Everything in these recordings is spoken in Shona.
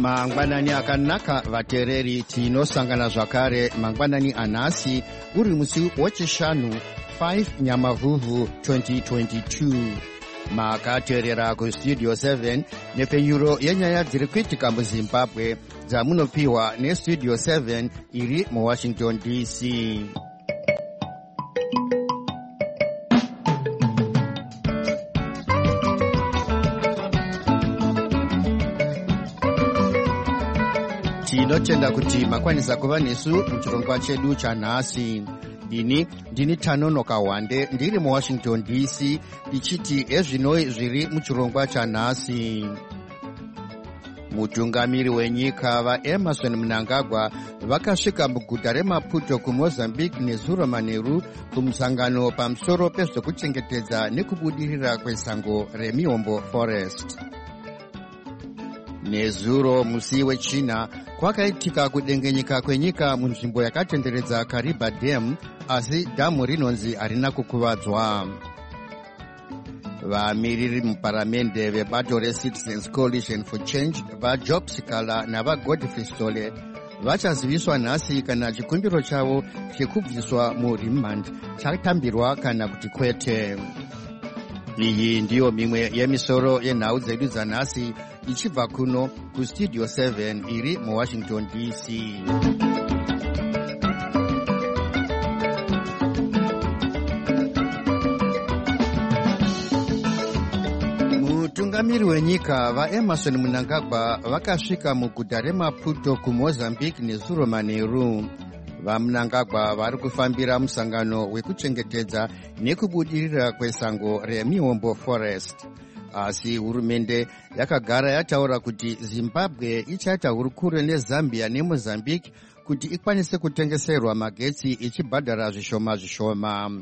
Mangwanani akanaka vatereri tinosangana zvakare mangwanani anhasi uri musi wechishanu 5 Nyamavhuvhu 2022. Makateerera kustudio 7 nepfenyuro yenyaya dziri kuitika muZimbabwe dzamunopiwa nestudio 7 iri muWashington DC. Tinotenda kuti makwanisa kuva nesu muchirongwa chedu chanhasi. Ndini Tanonoka Wande ndiri muWashington DC ndichiti ezvinoi zviri muchirongwa chanhasi. Mutungamiri wenyika vaEmerson Mnangagwa vakasvika muguta reMaputo kuMozambique nezuro manheru kumusangano pamusoro pezvekuchengetedza nekubudirira kwesango reMiombo Forest. Nezuro musi wechina kwakaitika kudengenyeka kwenyika munzvimbo yakatenderedza Kariba Dam, asi dhamu rinonzi harina kukuvadzwa. Vamiriri muparamende vebato reCitizens Coalition for Change vaJob Sikala navaGodfrey Stole vachaziviswa nhasi kana chikumbiro chavo chekubviswa muRimand chatambirwa kana kuti kwete. Iyi ndiyo mimwe yemisoro yenhau dzedu dzanhasi ichibva kuno kustudio 7 iri muWashington DC. Mutungamiri wenyika vaEmerson Mnangagwa vakasvika muguta reMaputo kuMozambique nezuro manheru. VaMnangagwa vari kufambira musangano wekuchengetedza nekubudirira kwesango reMiombo Forest. Asi hurumende yakagara yataura kuti Zimbabwe ichaita hurukure neZambia neMozambique kuti ikwanise kutengeserwa magetsi ichibhadhara zvishoma.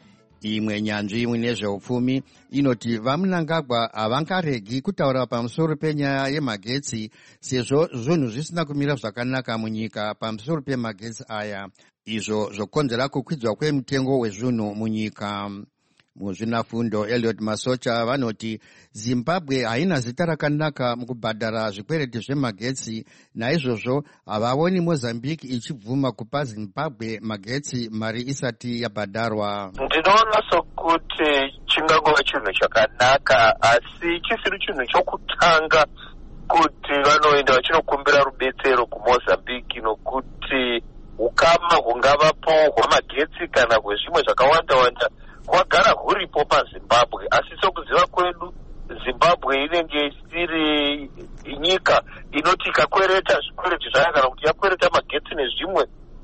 Imwe nyanzvi nezveupfumi inoti vaMnangagwa havangaregi kutaura pamusoro penyaya yemagetsi sezvo zvinhu zvisina kumira zvakanaka munyika pamusoro pemagetsi aya, izvo zvokonzera kukwidzwa kwemitengo wezvinhu munyika. Muzvinafundo Elliot Masocha vanoti Zimbabwe haina zita rakanaka mukubhadhara zvikwereti zvemagetsi, naizvozvo havaoni Mozambique ichibvuma kupa Zimbabwe magetsi mari isati yabhadharwa. Ndinoona sokuti chingangova chinhu chakanaka, asi chisiri chinhu chokutanga kuti vanoenda vachinokumbira rubetsero kuMozambique, nokuti ukama hungavapo hwamagetsi kana hwezvimwe zvakawanda kwagara huripo paZimbabwe. Asi sokuziva kwedu Zimbabwe inenge isiri nyika inoti ikakwereta zvikwereti zvayo kana kuti yakwereta magetsi nezvimwe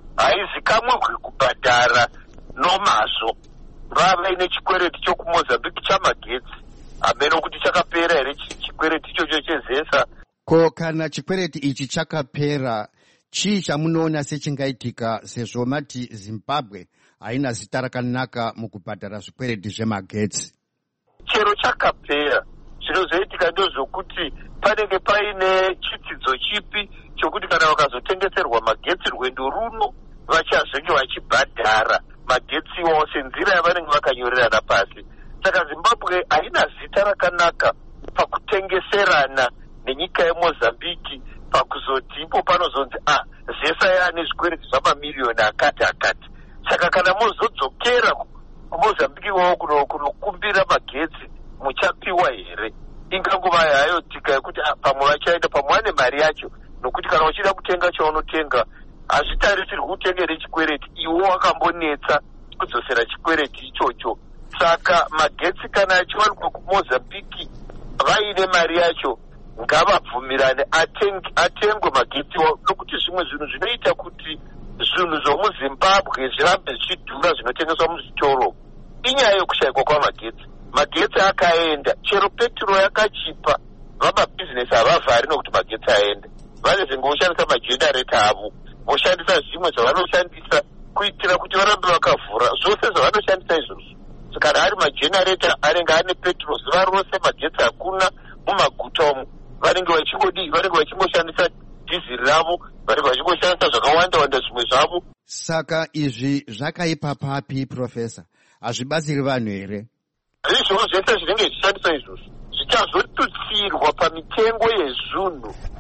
haizikamwe kubhadhara nomazvo. Vava ine chikwereti chokuMozambique chamagetsi, hameno kuti chakapera here chikwereti ichocho chezesa. Ko kana chikwereti ichi chakapera, chii chamunoona sechingaitika sezvo mati Zimbabwe haina zita rakanaka mukubhadhara zvikwereti zvemagetsi? Chero chakapera, zvinozoitika ndozvokuti panenge paine chitsidzo chipi chokuti kana vakazotengeserwa magetsi rwendo runo vachazenge vachibhadhara magetsi wose nzira yavanenge vakanyorerana pasi. Saka Zimbabwe haina zita rakanaka pakutengeserana nenyika yeMozambique, pakuzoti ipo panozonzi zesa yaane zvikwereti zvamamiliyoni akati. Saka kana mozodzokera kuMozambique wavo kunokumbira magetsi muchapiwa here? Ingangova hayotika yekuti pamwe vachaenda pamwe vane mari yacho, nokuti kana uchida kutenga chaunotenga hazvitarisirwi kutenga nechikwereti, iwo wakambonetsa kudzosera chikwereti ichocho. Saka magetsi kana achiwanikwa kuMozambique vaine mari yacho ngavabvumirane atengwe magetsi, nokuti zvimwe zvinhu zvinoita kuti zvinhu zvomuZimbabwe zvirambe zvichidhura zvinotengeswa muzvitoro inyaya yokushayikwa kwamagetsi. Magetsi akaenda, chero petro yakachipa, vamabhizinesi havavhari nokuti magetsi aenda. Vanezenge voshandisa majenareta avo, voshandisa zvimwe zvavanoshandisa kuitira kuti varambe vakavhura zvose zvavanoshandisa izvozvo. Kana ari majenareta anenge ane petro zuva rose, magetsi hakuna mumaguta umu, vanenge vachingoshandisa dhiziri ravo, vanenge vachingoshandisa zvakawanda zvimwe zvavo. Saka izvi zvakaipa papi, Profesa? Hazvibatsiri vanhu here? Izvozvo zvese zvinenge zvichishandiswa izvozvo zvichazotutsirwa pamitengo yezvinhu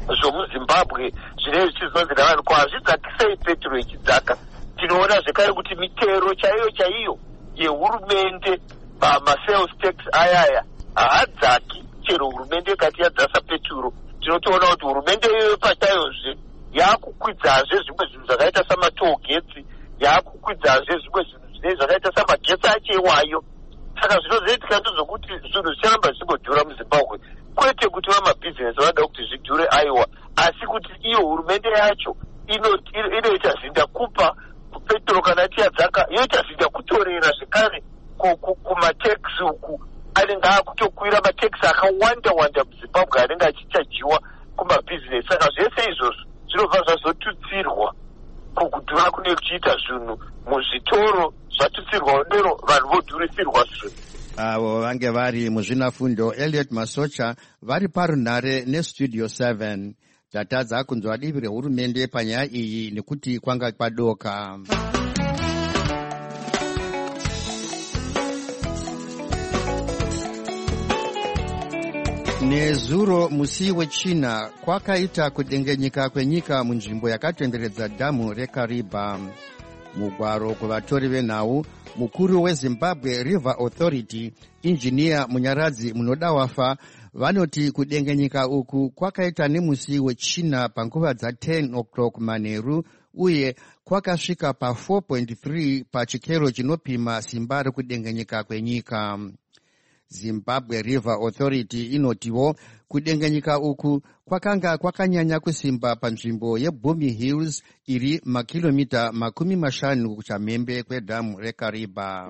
zvomuzimbabwe zvinenge zvichizonzi navanhu ko hazvidzakisei petro ichidzaka. Tinoona zvekare kuti mitero chaiyo yehurumende masales tax ayaya haadzaki chero hurumende ikati yadzasa peturo. Tinotoona kuti hurumende iyoyo pachayozve yaakukwidzazve zvimwe zvinhu zvakaita samatogetsi, yaakukwidzazve zvimwe zvinhu zvinei zvakaita samagetsi achewayo. Saka zvinozoitika ndezvokuti zvinhu zvicharamba zvichingodhura muzimbabwe, kwete kuti vamabhizinesi vanoda kuti zvidhure aiwa, asi kuti iyo hurumende yacho inoita zvindakupa petro kana tiyadzaka, yoita zvindakutorera zvekare kumateksi uku anenge akutokwira mateksi akawanda muzimbabwe anenge achichajiwa kumabhizinesi. Saka zvese izvozvo zvinobva zvazotutsirwa kukudhura kune kuchiita zvinhu muzvitoro, zvatutsirwa nero vanhu vodhurisirwa zvinhu. Avo vange vari muzvinafundo Elliot Masocha vari parunhare nestudio 7. Tatadza kunzwa divi rehurumende panyaya iyi nekuti kwanga kwadoka. Nezuro musi wechina kwakaita kudengenyika kwenyika munzvimbo yakatenderedza dhamu reKariba. Mugwaro kuvatori venhau, mukuru weZimbabwe River Authority, injiniya Munyaradzi Munodawafa, vanoti kudengenyika uku kwakaita nemusi wechina panguva dza10 o'clock manheru uye kwakasvika pa4.3 pachikero chinopima simba rekudengenyika kwenyika. Zimbabwe River Authority inotiwo kudengenyika uku kwakanga kwakanyanya kusimba panzvimbo yeBhumi Hills iri makilomita 50 kuchamhembe kwedhamu reKariba.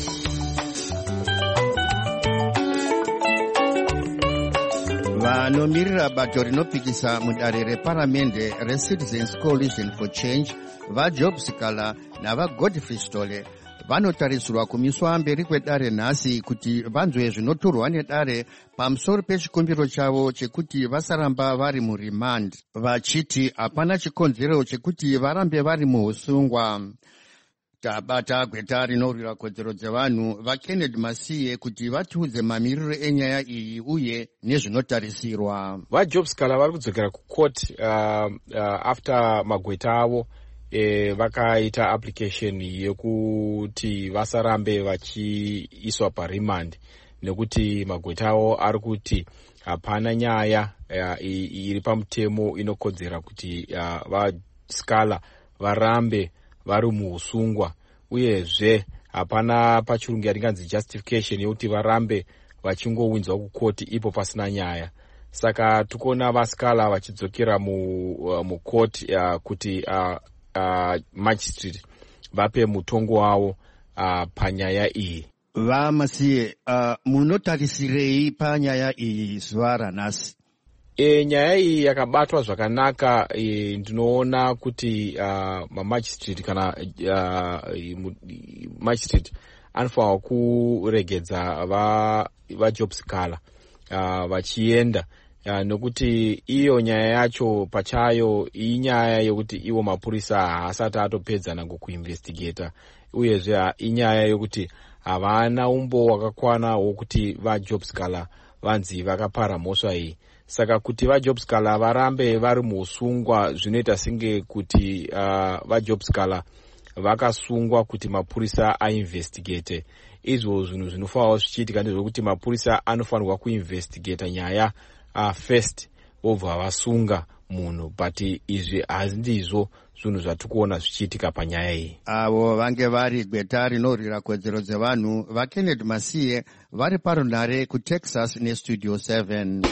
Vanomirira bato rinopikisa mudare reparamende reCitizens Coalition for Change vaJob Sikala navaGodfrey Stole vanotarisirwa kumiswa mberi kwedare nhasi kuti vanzwe zvinoturwa nedare pamusoro pechikumbiro chavo chekuti vasaramba vari murimand, vachiti hapana chikonzero chekuti varambe vari muusungwa. Tabata gweta rinorwira kodzero dzevanhu vaKennedy Masiye kuti vatiudze mamiriro enyaya iyi uye nezvinotarisirwa. VaJob Sikala vari kudzokera kukoti after magweta avo vakaita application yekuti vasarambe vachiiswa parimand nekuti magweta avo ari kuti hapana nyaya iri pamutemo inokodzera kuti vaSikala varambe vari muusungwa, uyezve hapana pachirungu yaringanzi justification yekuti varambe vachingowinzwa kukoti ipo pasina nyaya. Saka tikuona vaSikala vachidzokera mukoti kuti magistrate vape mutongo wavo panyaya iyi. Vamasiye, munotarisirei panyaya iyi zuva ranhasi? Nyaya iyi yakabatwa zvakanaka. Ndinoona kuti magistrate kana magistrate anofanwa kuregedza vaJob Sikala vachienda, nokuti iyo nyaya yacho pachayo inyaya yokuti iwo mapurisa haasati atopedzana kuinvestigata, uyezve inyaya yokuti havana umbo wakakwana wokuti vaJob Sikala vanzi vakapara mhosva iyi. Saka kuti vaJob Sikala varambe vari muusungwa zvinoita senge kuti vaJob Sikala vakasungwa kuti mapurisa ainvestigate. Izvo zvinhu zvinofanwa zvichiitika ndezvokuti mapurisa anofanirwa kuinvestigata nyaya first vobva vasunga munhu, but izvi handizvo zvinhu zvatikuona zvichiitika panyaya iyi. Avo vange vari gweta rinorwira kodzero dzevanhu vaKennedy Masiye vari parunhare kuTexas nestudio 7.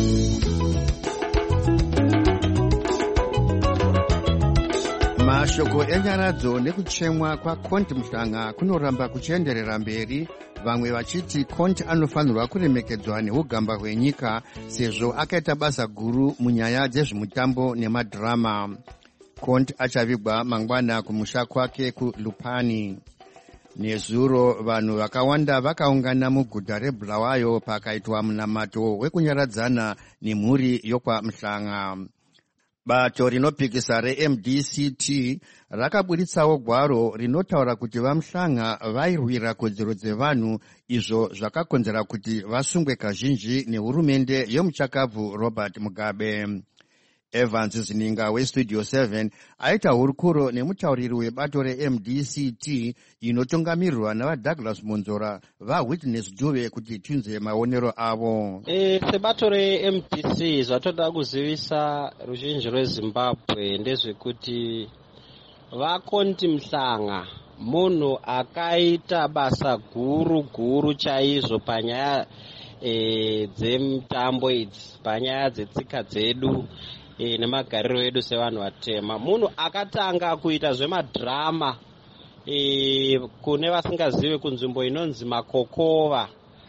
Mashoko enyaradzo nekuchemwa kwaKonti Mhlanga kunoramba kuchienderera mberi, vamwe vachiti Konti anofanirwa kuremekedzwa neugamba hwenyika sezvo akaita basa guru munyaya dzezvemutambo nemadhirama. Konti achavigwa mangwana kumusha kwake kuLupani. Nezuro vanhu vakawanda vakaungana muguta reBulawayo pakaitwa munamato wekunyaradzana nemhuri yokwaMhlanga. Bato rinopikisa reMDCT rakaburitsawo gwaro rinotaura kuti vaMhlanga vairwira kodzero dzevanhu, izvo zvakakonzera kuti vasungwe kazhinji nehurumende yomuchakabvu Robert Mugabe. Evans Zininga weStudio 7 aita hurukuro nemutauriri webato reMDCT inotungamirirwa navaDouglas Monzora vaWitness Dube kuti tinzwe maonero avo. Sebato reMDC zvatoda kuzivisa ruzhinji rweZimbabwe ndezvekuti vakondi Mhlanga munhu akaita basa guru chaizvo panyaya dzemutambo idzi, panyaya dzetsika dzedu nemagariro edu sevanhu vatema. Munhu akatanga kuita zvemadhirama kune vasingazive kunzvimbo inonzi Makokova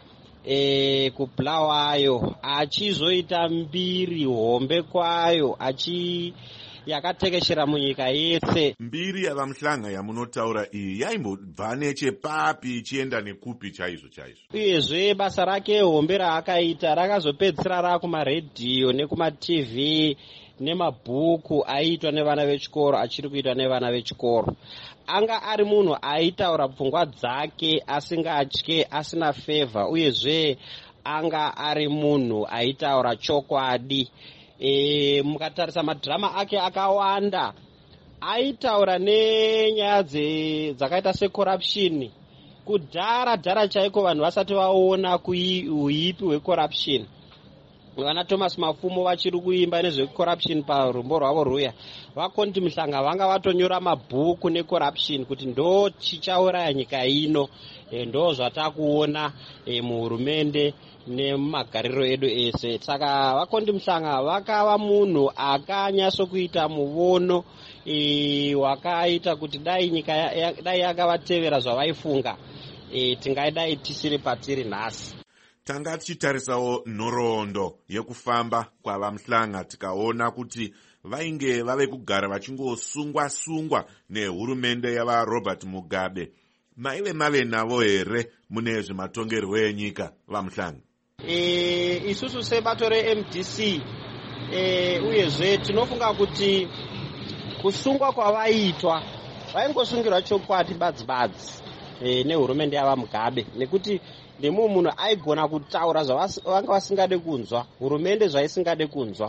kuBulawayo, achizoita mbiri hombe kwayo yakatekeshera munyika yese. Mbiri yavaMhlanga yamunotaura iyi yaimbobva nechepapi ichienda nekupi chaizvo? Uyezve basa rake hombe raakaita rakazopedzisira rakumaredhiyo nekumatv nemabhuku aiitwa nevana vechikoro, achiri kuitwa nevana vechikoro. Anga ari munhu aitaura pfungwa dzake asingatye, asina fevha, uyezve anga ari munhu aitaura chokwadi. Mukatarisa madhirama ake akawanda aitaura nenyaya dzakaita secorruption kudhara chaiko, vanhu vasati vaona uipi hwecorruption. Vana Thomas Mafumo vachiri kuimba nezvecorruption parumbo rwavo rwuya, vakondi Mhlanga vanga vatonyora mabhuku necorruption kuti ndo chichauraya nyika ino, ndo zvatakuona muhurumende nemumagariro edu ese. Saka vakondi Mhlanga vakava munhu akanyatsokuita muvono wakaita kuti dai nyika dai yakavatevera zvavaifunga, tingaidai tisiri patiri nhasi. Tanga tichitarisawo nhoroondo yekufamba kwavaMhlanga tikaona kuti vainge vave kugara vachingosungwa nehurumende yavaRobert Mugabe. Maive mave navo here mune zvematongerwo enyika vaMhlanga? Isusu sebato reMDC uyezve tinofunga kuti kusungwa kwavaiitwa vaingosungirwa chokwadi badzibadzi nehurumende yavaMugabe, nekuti ndemumwe munhu aigona kutaura zvavanga vasingade kunzwa, hurumende zvaisingade kunzwa.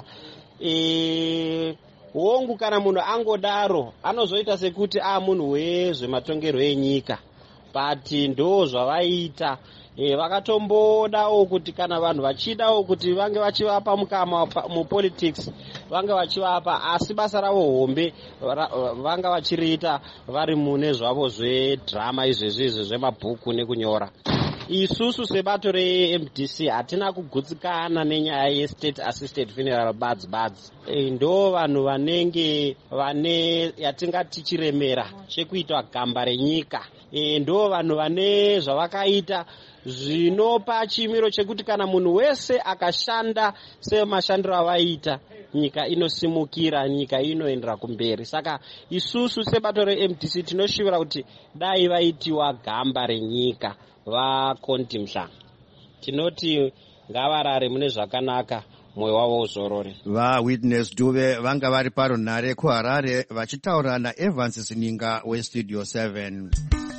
Hongu kana munhu angodaro anozoita sekuti munhu wezvematongerwo enyika, but ndo zvavaiita. Vakatombodawo kuti kana vanhu vachidawo kuti vange vachivapa mukama mupolitics vange vachivapa, asi basa ravo hombe vanga vachiriita vari mune zvavo zvedhirama izvezvi zvemabhuku nekunyora. Isusu sebato reMDC hatina kugutsikana nenyaya yeState Assisted Funeral Badzi. Ndo vanhu vanenge vane yatingati chiremera chekuita gamba renyika. Ndo vanhu vane zvavakaita zvinopa chimiro chekuti kana munhu wese akashanda semashandiro avaita, nyika inosimukira, nyika inoendera kumberi. Saka isusu sebato reMDC tinoshivira kuti dai vaitiwa gamba renyika vakondi Mhlanga. Tinoti ngavarare mune zvakanaka, mwoyo wavo uzorore. VaWitness Dube vanga vari parunhare kuHarare vachitaura naEvans Zininga weStudio 7.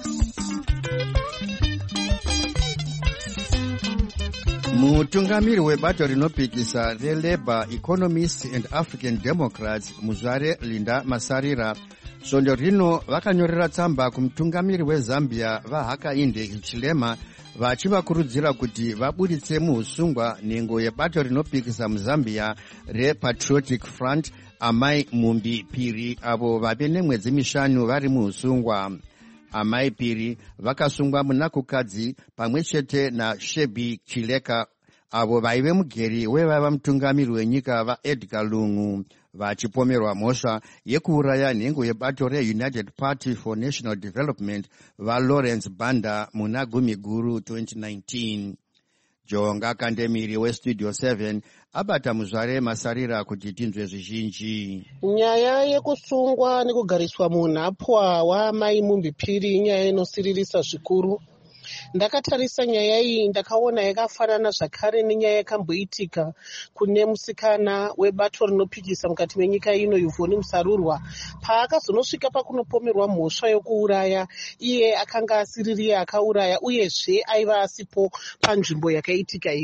Mutungamiri webato rinopikisa reLabour, Economists and African Democrats Muzvare Linda Masarira svondo rino vakanyorera tsamba kumutungamiri weZambia vaHakainde Hichilema vachivakurudzira kuti vabuditse muusungwa nhengo yebato rinopikisa muZambia rePatriotic Front Amai Mumbi Phiri avo vave nemwedzi 5 vari muusungwa. Amai Phiri vakasungwa munakukadzi pamwe chete naShebi Chileka avo vaive mugeri wevaiva mutungamiri wenyika vaEdgar Lungu, vachipomerwa mhosva yekuuraya nhengo yebato reUnited Party for National Development vaLawrence Banda muna Gumiguru 2019. Jonga Kandemiri weStudio 7 abata Muzvare Masarira kuti tinzwe zvizhinji. Nyaya yekusungwa nekugariswa munhapwa waMai Mumbi Phiri inyaya inosiririsa zvikuru. Ndakatarisa nyaya iyi ndakaona yakafanana zvakare nenyaya yakamboitika kune musikana webato rinopikisa mukati menyika ino Yvonne Musarurwa paakazonosvika pakunopomerwa mhosva yokuuraya. Iye akanga asiririye akauraya uyezve aiva asipo panzvimbo yakaitika izvi.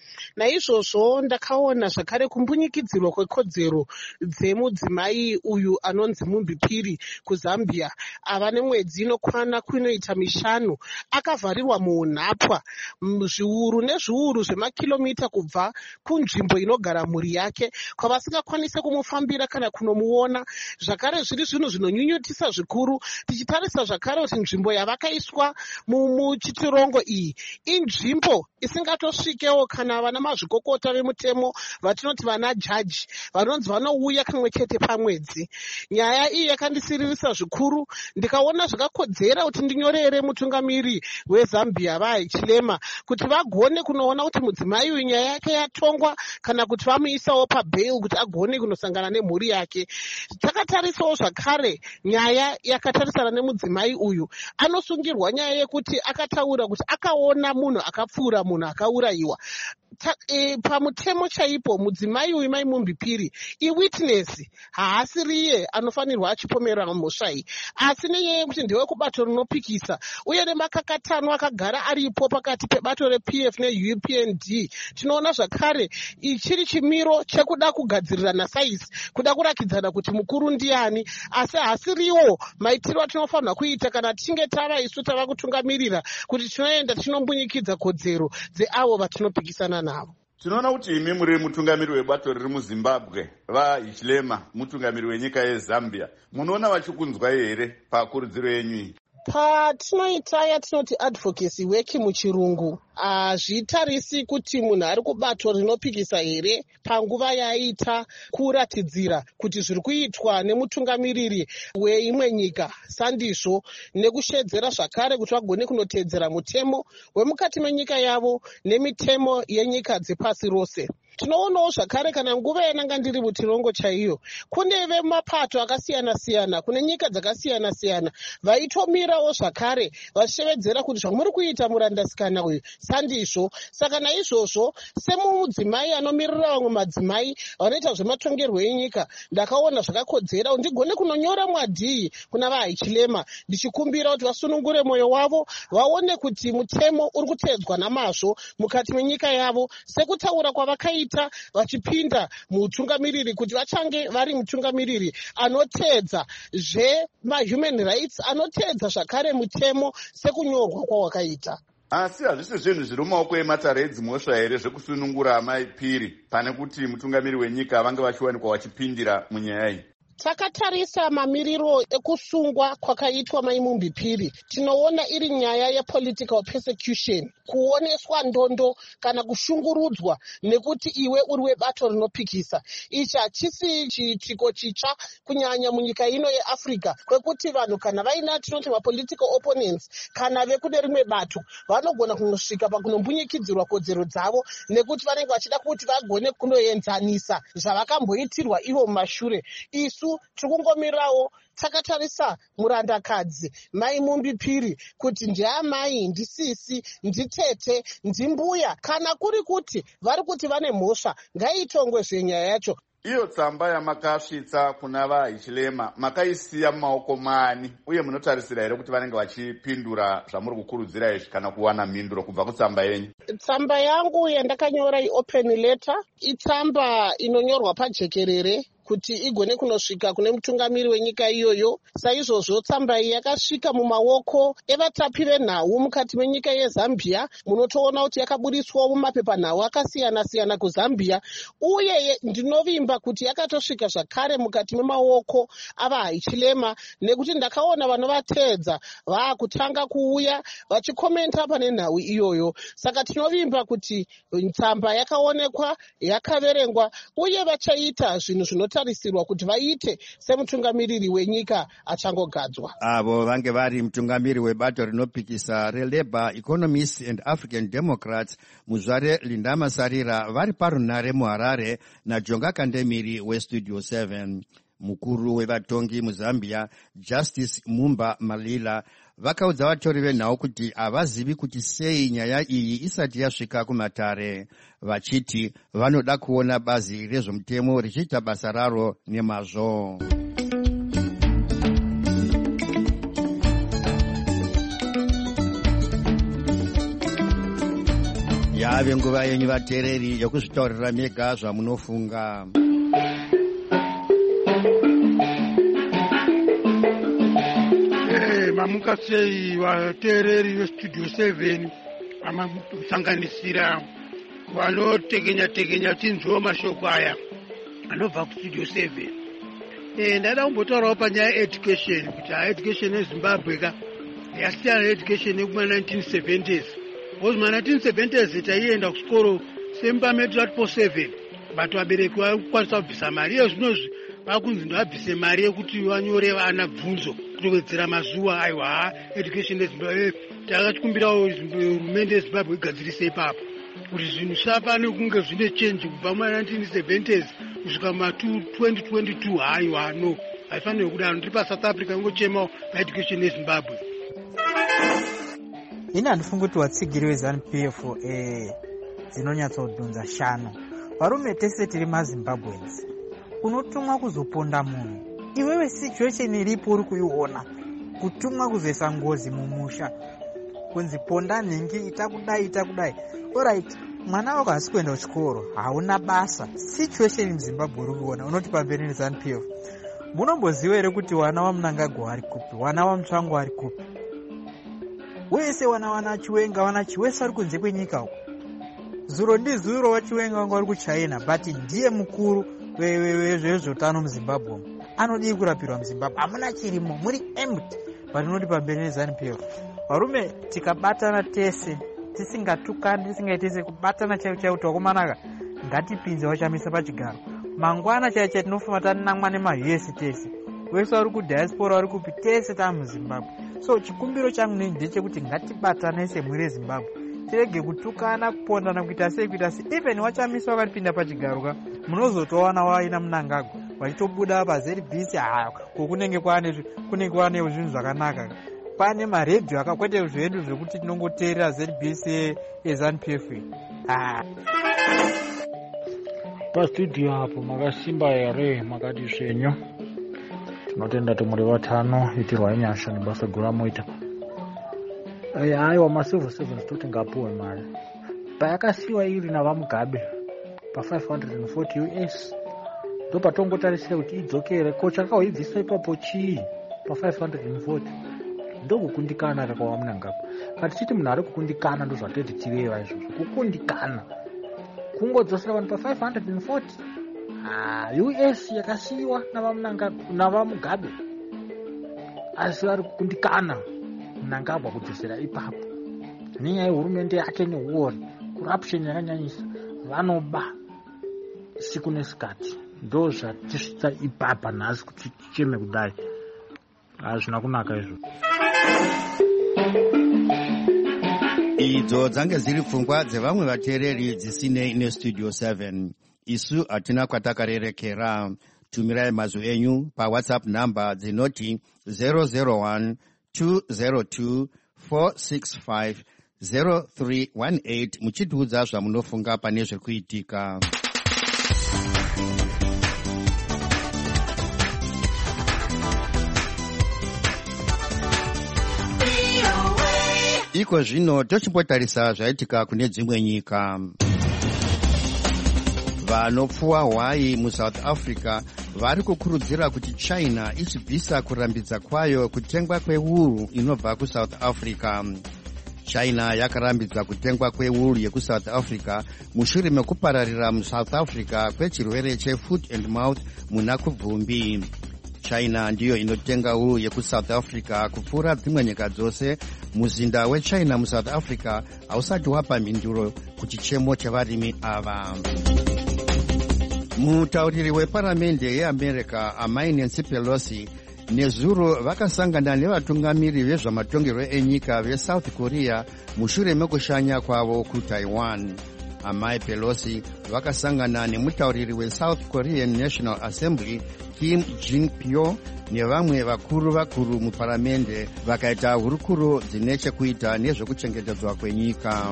Naizvozvo ndakaona zvakare kumbunyikidzirwa kwekodzero dzemudzimai uyu anonzi Mumbipiri kuZambia ava nemwedzi inokwana kunoita 5 akavharirwa muunhapwa zviuru nezviuru zvemakilomita kubva kunzvimbo inogara mhuri yake kwavasingakwanise kumufambira kana kunomuona. Zvakare zviri zvinhu zvinonyunyutisa zvikuru tichitarisa zvakare kuti nzvimbo yavakaiswa muchitirongo iyi inzvimbo isingatosvikewo kana vana mazvikokota vemutemo vatinoti vana jaji vanonzi vanouya kamwe chete pamwedzi. Nyaya iyi yakandisiririsa zvikuru, ndikaona zvakakodzera kuti ndinyorere mutungamiri weZambia vaHichilema kuti vagone kunoona kuti mudzimai uyu nyaya yake yatongwa kana kuti vamuisawo pabheil kuti agone kunosangana nemhuri yake. Takatarisawo zvakare nyaya yakatarisana nemudzimai uyu anosungirwa nyaya yekuti akataura kuti akaona munhu akapfuura munhu akaurayiwa. Pamutemo chaipo mudzimai uyu mai Mumbipiri iwitness, haasiriye anofanirwa achipomerwa mhosva iyi, asi nenyaya yekuti ndewe kubato rinopikisa uye nemakakatano akagara aripo pakati pebato rePF neUPND, tinoona zvakare chiri chimiro chekuda kugadzirirana saisi, kuda kurakidzana kuti mukuru ndiani, asi haasiriwo maitiro atinofanirwa kuita kana tichinge tava isu tava kutungamirira kuti tinoenda tinombunyikidza kodzero dzeavo vatinopikisana navo. Tinoona kuti imi muri mutungamiri webato riri muZimbabwe, vaHichilema mutungamiri wenyika yeZambia, munoona vachikunzwai here pakurudziro yenyu iyi? Patinoita yatinoti advocacy work muchirungu, hazvitarisi kuti munhu ari kubato rinopikisa here panguva yaita kuratidzira kuti zviri kuitwa nemutungamiriri weimwe nyika sandizvo, nekushedzera zvakare kuti vagone kunoteedzera mutemo wemukati menyika yavo nemitemo yenyika dzepasi rose. Tinoonawo zvakare kana nguva yananga ndiri mutirongo chaiyo, kune vemapato akasiyana-siyana, kune nyika dzakasiyana-siyana vaitomirawo zvakare vachitevedzera kuti zvamuri kuita murandasikana uyu sandizvo. Saka naizvozvo semudzimai anomirira vamwe madzimai vanoita zvematongerwo enyika, ndakaona zvakakodzera kuti ndigone kunonyora mwadhii kuna vaHichilema ndichikumbira kuti vasunungure mwoyo wavo, vaone kuti mutemo uri kuteedzwa namazvo mukati menyika yavo, sekutaura kwavakaita vachipinda mutungamiriri kuti vachange vari mutungamiriri anoteedza zvemahuman rights, anoteedza zvakare mutemo sekunyorwa kwawakaita. Asi hazvisi zvinhu zviri mumaoko ematare edzimhosva here zvekusunungura amai Piri pane kuti mutungamiri wenyika vange vachiwanikwa vachipindira munyaya iyi? Takatarisa mamiriro ekusungwa kwakaitwa mai Mumbipiri, tinoona iri nyaya yepolitical persecution, kuoneswa ndondo kana kushungurudzwa nekuti iwe uri webato rinopikisa. Ichi hachisi chiitiko chitsva kunyanya munyika ino yeAfrica, kwekuti vanhu kana vaina tinoti mapolitical opponents kana vekune rimwe bato vanogona kunosvika pakunombunyikidzirwa kodzero dzavo nekuti vanenge vachida kuti vagone kunoenzanisa zvavakamboitirwa ivo mumashure. Isu tikungomirawo takatarisa murandakadzi mai Mumbipiri kuti ndiamai, ndisisi, nditete, ndimbuya, kana kuri kuti vari kuti vane mhosva ngaitongwe zvenyaya yacho. Iyo tsamba yamakasvitsa kuna vaHichilema makaisiya mumaoko mani, uye munotarisira here kuti vanenge vachipindura zvamuri kukurudzira izvi kana kuwana mhinduro kubva kutsamba yenyu? Tsamba yangu yandakanyora iopen letter itsamba inonyorwa pajekerere kuti igone kunosvika kune mutungamiri wenyika iyoyo. Saizvozvo tsamba iyi yakasvika mumaoko evatapi venhau mukati menyika yeZambia. Munotoona kuti yakaburiswawo mumapepanhau akasiyana-siyana kuZambia, uye ndinovimba kuti yakatosvika zvakare mukati memaoko avaHichilema, nekuti ndakaona vanovateedza vaakutanga kuuya vachikomenta pane nhau iyoyo. Saka tinovimba kuti tsamba yakaonekwa, yakaverengwa, uye vachaita zvinhu zvinotarisirwa kuti vaite semutungamiriri wenyika achangogadzwa. Avo vange vari mutungamiri webato rinopikisa reLabour Economists and African Democrats muzvare Linda Masarira vari parunhare muHarare naJonga Kandemiri weStudio 7. Mukuru wevatongi muZambia Justice Mumba Malila vakaudza vatori venhau kuti havazivi kuti sei nyaya iyi isati yasvika kumatare, vachiti vanoda kuona bazi rezvomutemo richiita basa raro nemazvo. Ave nguva yenyu vateereri yokuzvitaurira mega zvamunofunga. Mamuka sei vateereri vestudio 7 vamasanganisira vanotekenya tinzwo mashoko aya anobva kustudio 7. Ndada kumbotaurawo panyaya yeeducation kuti education yezimbabwe yasiyana needucation yekuma1970s. Because ma1970s taienda kuchikoro semupamedu ati po 7 but vabereki vakukwanisa kubvisa mari iyo zvinozvi vakunzi ndovabvise mari yekuti vanyore vana bvunzo kutowedzera mazuva. Aiwa, education yezimbabwe takatikumbirawo hurumende yezimbabwe igadzirise ipapo kuti zvinhu zvisafane kunge zvine change kubva ma1970s kusvika ma2022. Haiwa, no, haifaniri kudaro. Ndiri paSouth Africa ngochemawo paeducation yezimbabwe. Ini handifungi kuti watsigiri weZANU-PF dzinonyatsodhunza shano. Varume tese tiri maZimbabweans. Unotumwa kuzoponda munhu. Iwewe situation iripo uri kuiona. Kutumwa kuzoisa ngozi mumusha. Kunzi ponda nhingi itakudai. Alright, mwana wako hasi kuenda kuchikoro, hauna basa. Situation muZimbabwe uri kuona. Unoti pamberi neZANU-PF. Munomboziva here kuti wana waMnangagwa ari kupi? Wana waMutsvangu ari kupi? Wese wana Chiwenga, wana Chiwesa ari kunze kwenyika uko. Zuro ndi zuro waChiwenga wanga ari kuChina, but ndiye mukuru vezveutano muZimbabwe. Anodii kurapirwa muZimbabwe. Hamuna chirimo, muri empty. But unoti pamberi neZANU-PF. Varume tikabatana tese, tisingatukani, tisingaitese kubatana chaiwo twakomanaka, ngatipinze wachamisa pachigaro. Mangwana chaiwo tinofuma tanamwa nemaUS tese. Wese ari kudiaspora ari kupi tese tamuZimbabwe. So chikumbiro changu ndechekuti ngatibatane semhuri yeZimbabwe. Tirege kutukana, kupondana, kuita sei. Even wachamisa wakatipinda pachigaro munozotowana waina Mnangagwa vachitobuda paZBC. Kunenge kwane zvinhu zvakanaka. Pane maredhiyo akakwete zvedu zvekuti tinongoteerera ZBC yeZANU-PF. Pastudio apo makasimba here, makati zvenyu. Tinotenda muri vatano itirwa inyasha nebasa guru ramoita. Aiwa, ma-civil servants toti ngapuwe mari. Payakasiyiwa iri navaMugabe pa$540 ndopatongotarisira kuti idzokere. Ko chakaibvisa ipapo chii pa$540? Ndokukundikana kwakawa Mnangagwa. Katichiti munhu ari kukundikana ndozvateti tireva izvozvo. Kukundikana kungodzosera vanhu pa$540. US yakasiyiwa navaMugabe, asi vari kukundikana Mnangagwa kudzosera ipapo nenyaya yehurumende yake neuori corruption yakanyanyisa. Vanoba siku nesikati. Ndo zvatisvitsa ipapa nhasi kuti ticheme kudai. Hazvina kunaka izvo. Idzo dzange dziri pfungwa dzevamwe vateereri dzisinei nestudio 7. Isu hatina kwatakarerekera. Tumirai mazwi enyu paWhatsApp namba dzinoti 001 202 465 0318 muchitiudza zvamunofunga pane zviri kuitika. Iko zvino tochimbotarisa zvaitika kune dzimwe nyika. Vanopfuwa hwai muSouth Africa vari kukurudzira kuti China ichibvisa kurambidza kwayo kutengwa kwewuru inobva kuSouth Africa. China yakarambidza kutengwa kwewuru yekuSouth Africa mushure mekupararira muSouth Africa kwechirwere chefoot and mouth muna kubvumbi. China ndiyo inotenga wuru yekuSouth Africa kupfuura dzimwe nyika dzose. Muzinda weChina muSouth Africa hausati wapa mhinduro kuchichemo chevarimi ava. Mutauriri weparamende yeAmerica amai Nancy Pelosi nezuro vakasangana nevatungamiri vezvamatongerwo enyika veSouth Korea mushure mekushanya kwavo kuTaiwan. Amai Pelosi vakasangana nemutauriri weSouth Korean National Assembly Kim Jin-pyo nevamwe vakuru muparamende vakaita hurukuro dzine chekuita nezvekuchengetedzwa kwenyika.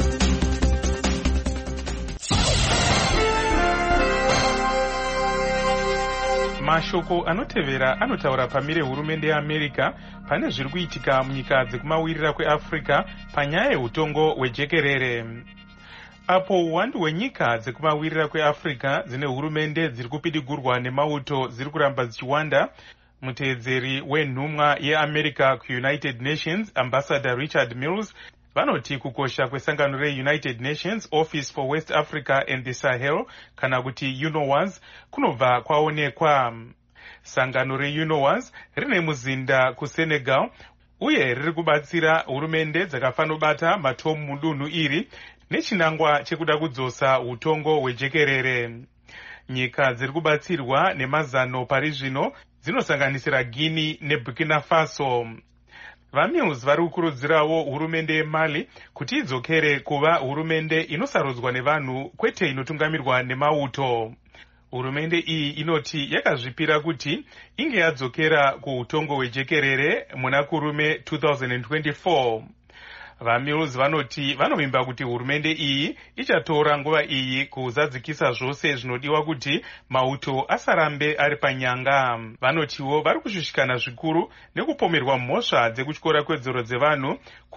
Mashoko anotevera anotaura pamire hurumende yeAmerica pane zviri kuitika munyika dzekumawirira kweAfrica panyaya yeutongo hwejekerere. apo uwandu hwenyika dzekumawirira kweafrica dzine hurumende dziri kupidigurwa nemauto dziri kuramba dzichiwanda, muteedzeri wenhumwa yeamerica kuunited nations ambassador Richard Mills vanoti kukosha kwesangano reunited nations office for west africa and the sahel kana kuti UNOWAS kunobva kwaonekwa. Sangano reUNOWAS rine muzinda kuSenegal uye riri kubatsira hurumende dzakafanobata matomu mudunhu iri nechinangwa chekuda kudzosa utongo hwejekerere. Nyika dziri kubatsirwa nemazano pari zvino dzinosanganisira Guinea neBurkina Faso. VaMills vari kukurudzirawo hurumende yeMali kuti idzokere kuva hurumende inosarudzwa nevanhu kwete inotungamirwa nemauto. Hurumende iyi inoti yakazvipira kuti inge yadzokera kuutongo hwejekerere muna kurume 2024. VaMills vanoti vanovimba kuti hurumende iyi ichatora nguva iyi kuzadzikisa zvose zvinodiwa kuti mauto asarambe ari panyanga. Vanotiwo vari kushushikana zvikuru nekupomerwa mhosva dzekutyora kwedzoro dzevanhu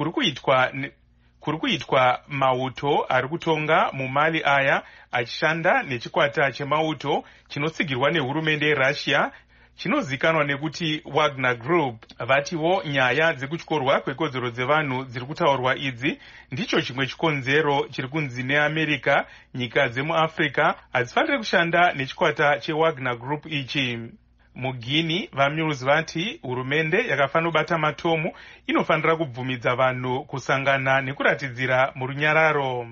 kuri kuitwa mauto ari kutonga muMali aya achishanda nechikwata chemauto chinotsigirwa nehurumende yeRussia chinozikanwa nekuti Wagner Group. Vatiwo nyaya dzekutyorwa kwekodzero dzevanhu dziri kutaurwa idzi ndicho chimwe chikonzero chiri kunzi neAmerica nyika dzemuAfrica hadzifaniri kushanda nechikwata cheWagner Group ichi. MuGuinea vaMills vati hurumende yakafanobata matomu inofanira kubvumidza vanhu kusangana nekuratidzira murunyararo.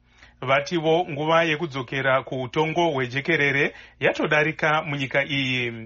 Vatiwo nguva yekudzokera kuutongo hwejekerere yatodarika munyika iyi.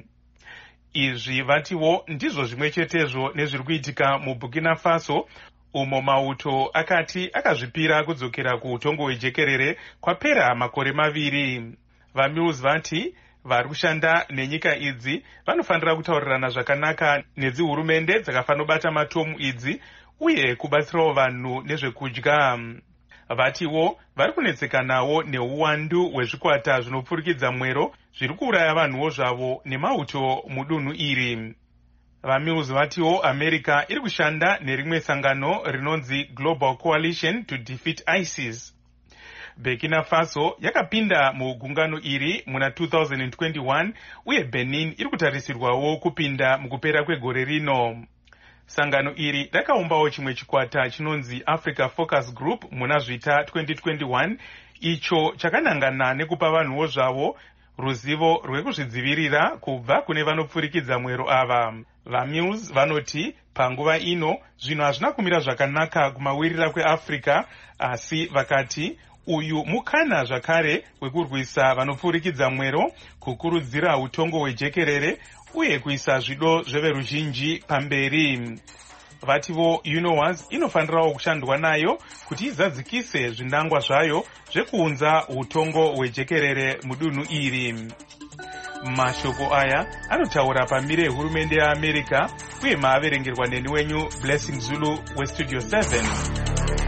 Izvi vatiwo ndizvo zvimwe chetezvo nezviri kuitika muBurkina Faso umo mauto akati akazvipira kudzokera kuutongo hwejekerere kwapera makore 2. VaMills vati vari kushanda nenyika idzi vanofanira kutaurirana zvakanaka nedzihurumende dzakafanobata matomu idzi uye kubatsirawo vanhu nezvekudya. Vatiwo vari kunetsekanawo neuwandu hwezvikwata zvinopfurikidza mwero zviri kuuraya vanhuwo zvavo nemauto mudunhu iri. VaMills vatiwo America iri kushanda nerimwe sangano rinonzi Global Coalition to Defeat ISIS. Burkina Faso yakapinda mugungano iri muna 2021 uye Benin iri kutarisirwawo kupinda mukupera kwegore rino. Sangano iri rakaumbawo chimwe chikwata chinonzi Africa Focus Group muna zvita 2021 icho chakanangana nekupa vanhuwo zvavo ruzivo rwekuzvidzivirira kubva kune vanopfurikidza mwero ava. VaMills vanoti panguva ino zvinhu hazvina kumira zvakanaka kumawirira kweAfrica, asi vakati uyu mukana zvakare wekurwisa vanopfurikidza mwero, kukurudzira utongo hwejekerere uye kuisa zvido zveveruzhinji pamberi. Vativo UNOWAS inofanirawo kushandwa nayo kuti izadzikise zvinangwa zvayo zvekuunza utongo hwejekerere mudunhu iri. Mashoko aya anotaura pambire yehurumende yeAmerica uye maaverengerwa neni wenyu Blessing Zulu weStudio 7.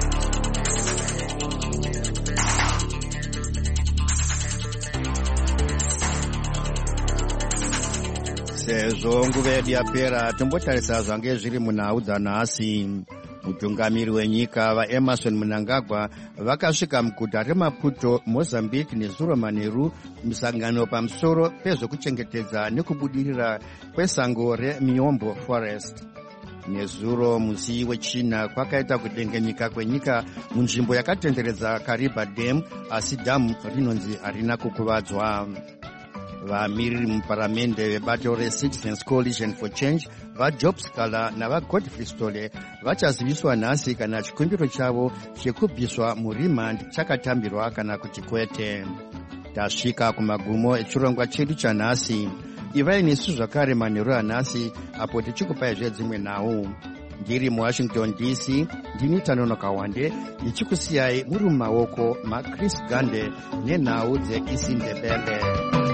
sezvo nguva yedu yapera tombotarisa zvange zviri munhau dzanhasi. Mutungamiri wenyika vaEmerson Mnangagwa vakasvika muguta reMaputo, Mozambique nezuro manheru musangano pamusoro pezvekuchengetedza nekubudirira kwesango reMiombo Forest. Nezuro musi wechina kwakaita kudengenyika kwenyika munzvimbo yakatenderedza Kariba Dam, asi dhamu rinonzi harina kukuvadzwa. Vamiriri muparamende vebato reCitizens Coalition for Change vaJob Sikala navaGodfrey Stole vachaziviswa nhasi kana chikumbiro chavo chekubviswa murimand chakatambirwa kana kuti kwete. Tasvika kumagumo echirongwa chedu chanhasi. Ivai nesu zvakare manheru anhasi apo tichikupai zvedzimwe nhau. Ndiri muWashington DC, ndini Tanonoka Wande ndichikusiyai muri mumaoko maChris Gande nenhau dzeIsindebele.